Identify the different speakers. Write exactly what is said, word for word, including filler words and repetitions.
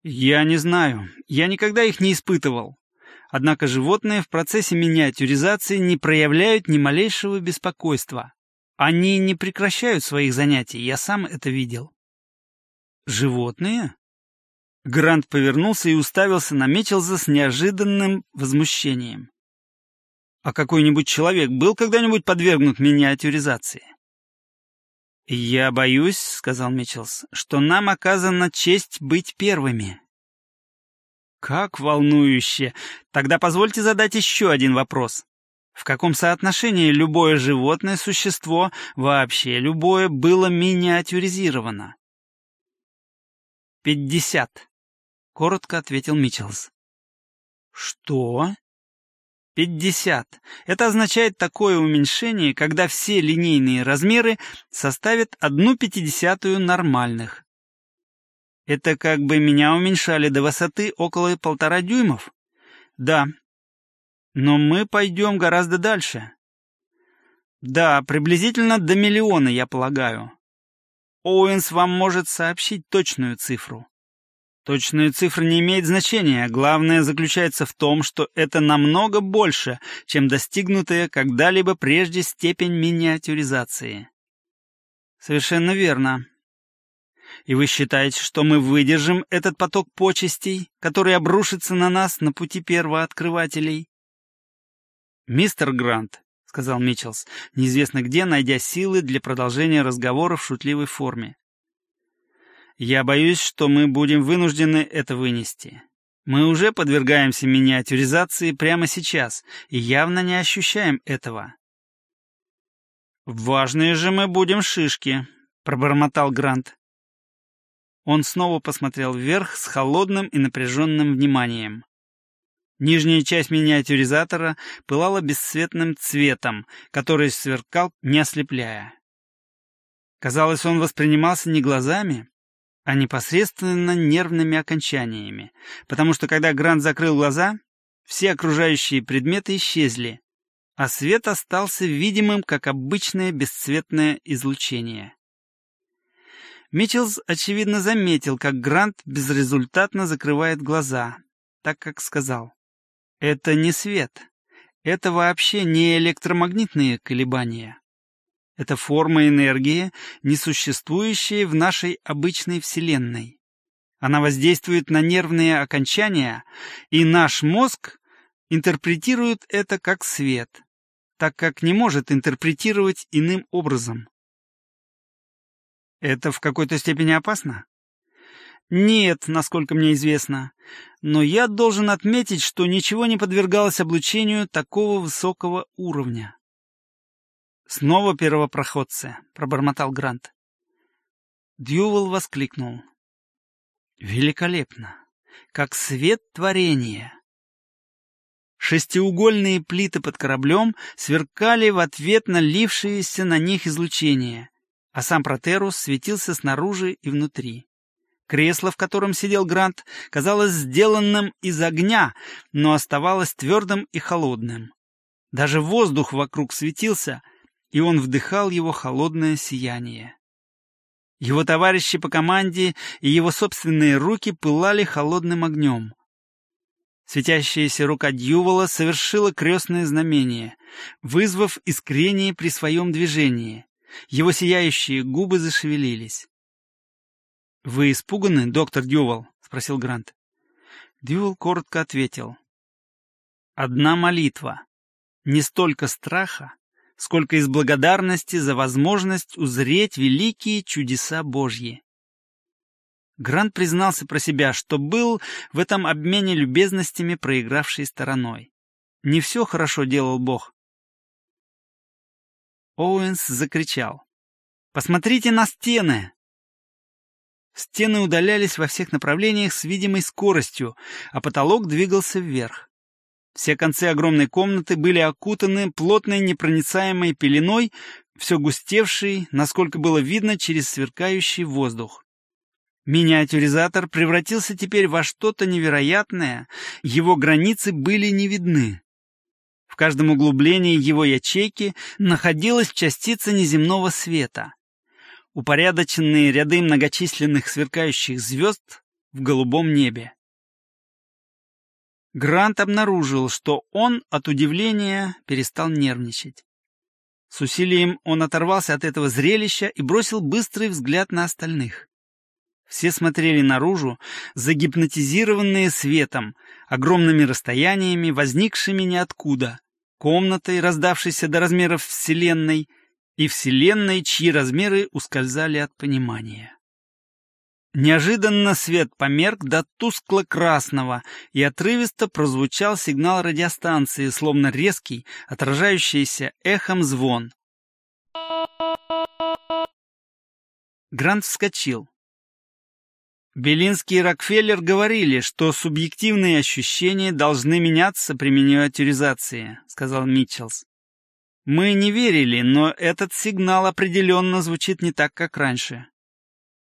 Speaker 1: Я не знаю, я никогда их не испытывал. Однако животные в процессе миниатюризации не проявляют ни малейшего беспокойства. Они не прекращают своих занятий, я сам это видел. Животные? Грант повернулся и уставился на Митчелса с неожиданным возмущением. А какой-нибудь человек был когда-нибудь подвергнут миниатюризации? «Я боюсь, — сказал Митчелс, — что нам оказана честь быть первыми». «Как волнующе! Тогда позвольте задать еще один вопрос. В каком соотношении любое животное существо, вообще любое, было миниатюризировано?» «Пятьдесят», — коротко ответил Митчелс. «Что?» пятьдесят. Это означает такое уменьшение, когда все линейные размеры составят одну пятидесятую нормальных. Это как бы меня уменьшали до высоты около полтора дюймов? Да. Но мы пойдем гораздо дальше. Да, приблизительно до миллиона, я полагаю. Оуэнс вам может сообщить точную цифру. Точная цифра не имеет значения, главное заключается в том, что это намного больше, чем достигнутая когда-либо прежде степень миниатюризации. Совершенно верно. И вы считаете, что мы выдержим этот поток почестей, который обрушится на нас на пути первооткрывателей? «Мистер Грант», — сказал Митчелс, неизвестно где, найдя силы для продолжения разговора в шутливой форме, «я боюсь, что мы будем вынуждены это вынести. Мы уже подвергаемся миниатюризации прямо сейчас и явно не ощущаем этого». «Важные же мы будем шишки», — пробормотал Грант. Он снова посмотрел вверх с холодным и напряженным вниманием. Нижняя часть миниатюризатора пылала бесцветным цветом, который сверкал, не ослепляя. Казалось, он воспринимался не глазами, а непосредственно нервными окончаниями, потому что когда Грант закрыл глаза, все окружающие предметы исчезли, а свет остался видимым, как обычное бесцветное излучение. Митчелс, очевидно, заметил, как Грант безрезультатно закрывает глаза, так как сказал: «Это не свет, это вообще не электромагнитные колебания. Это форма энергии, несуществующая в нашей обычной Вселенной. Она воздействует на нервные окончания, и наш мозг интерпретирует это как свет, так как не может интерпретировать иным образом». Это в какой-то степени опасно? Нет, насколько мне известно. Но я должен отметить, что ничего не подвергалось облучению такого высокого уровня. «Снова первопроходцы», — пробормотал Грант. Дьювал воскликнул: «Великолепно! Как свет творения!» Шестиугольные плиты под кораблем сверкали в ответ на лившееся на них излучение, а сам Протерус светился снаружи и внутри. Кресло, в котором сидел Грант, казалось сделанным из огня, но оставалось твердым и холодным. Даже воздух вокруг светился, и он вдыхал его холодное сияние. Его товарищи по команде и его собственные руки пылали холодным огнем. Светящаяся рука Дьювала совершила крестное знамение, вызвав искрение при своем движении. Его сияющие губы зашевелились. «Вы испуганы, доктор Дьювал?» — спросил Грант. Дьювал коротко ответил: «Одна молитва. Не столько страха, сколько из благодарности за возможность узреть великие чудеса Божьи». Грант признался про себя, что был в этом обмене любезностями проигравшей стороной. Не все хорошо делал Бог. Оуэнс закричал: «Посмотрите на стены!» Стены удалялись во всех направлениях с видимой скоростью, а потолок двигался вверх. Все концы огромной комнаты были окутаны плотной непроницаемой пеленой, все густевшей, насколько было видно, через сверкающий воздух. Миниатюризатор превратился теперь во что-то невероятное, его границы были не видны. В каждом углублении его ячейки находилась частица неземного света. Упорядоченные ряды многочисленных сверкающих звезд в голубом небе. Грант обнаружил, что он от удивления перестал нервничать. С усилием он оторвался от этого зрелища и бросил быстрый взгляд на остальных. Все смотрели наружу, загипнотизированные светом, огромными расстояниями, возникшими ниоткуда, комнатой, раздавшейся до размеров Вселенной, и Вселенной, чьи размеры ускользали от понимания. Неожиданно свет померк до тускло-красного, и отрывисто прозвучал сигнал радиостанции, словно резкий, отражающийся эхом звон. Грант вскочил. Белинский и Рокфеллер говорили, что субъективные ощущения должны меняться при миниатюризации, сказал Митчелс. Мы не верили, но этот сигнал определенно звучит не так, как раньше.